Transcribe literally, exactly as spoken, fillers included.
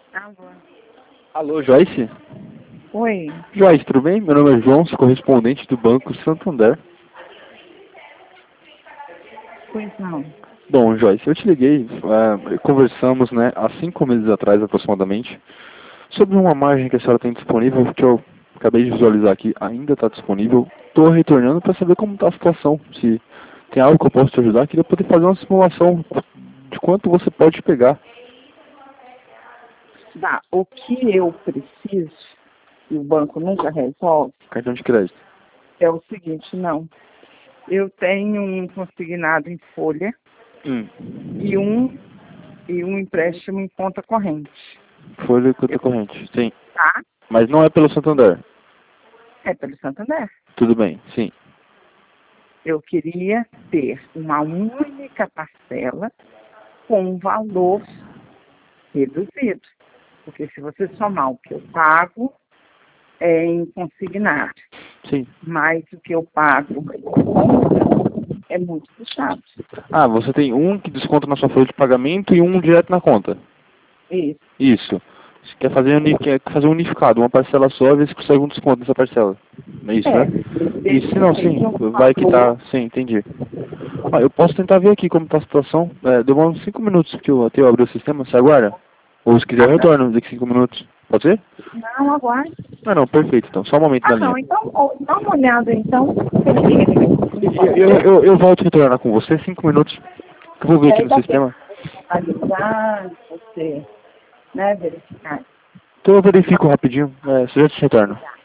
Alô. Alô, Joyce? Oi. Joyce, tudo bem? Meu nome é João, sou correspondente do Banco Santander. Pois não. Bom, Joyce, eu te liguei, uh, conversamos, né, há cinco meses atrás aproximadamente, sobre uma margem que a senhora tem disponível, que eu acabei de visualizar aqui, ainda está disponível. Estou retornando para saber como está a situação, se tem algo que eu posso te ajudar. Queria poder fazer uma simulação de quanto você pode pegar. Dá. O que eu preciso, e o banco nunca resolve, Cartão de crédito. é o seguinte, não. Eu tenho um consignado em folha Hum. e um, e um empréstimo em conta corrente. Folha e conta corrente, sim. Tá? Mas não é pelo Santander. É pelo Santander. Tudo bem, sim. Eu queria ter uma única parcela com um valor reduzido. Porque se você somar o que eu pago é em consignado, Sim. mas o que eu pago em conta é muito puxado. Ah, você tem um que desconta na sua folha de pagamento e um direto na conta. Isso. Isso. Você quer fazer, uni- quer fazer unificado, uma parcela só, ver se consegue um desconto nessa parcela. É isso, É. né? Isso, não, sim. Definitivamente um Vai que tá. valor. Sim, entendi. Ah, eu posso tentar ver aqui como tá a situação. É, demora uns cinco minutos que eu, até eu abrir o sistema. Você aguarda? Ou se quiser eu Ah, não. retorno daqui cinco minutos. Pode ser? Não, aguarde. Ah, não, perfeito. Então, só um momento Ah, na linha. não. Então, ó, dá uma olhada, então. Eu, eu, eu, eu volto a retornar com você cinco minutos. Que eu vou ver aqui É, no dá tempo sistema. de analisar, você, né, verificar. Então eu verifico rapidinho. É, você já te retorno.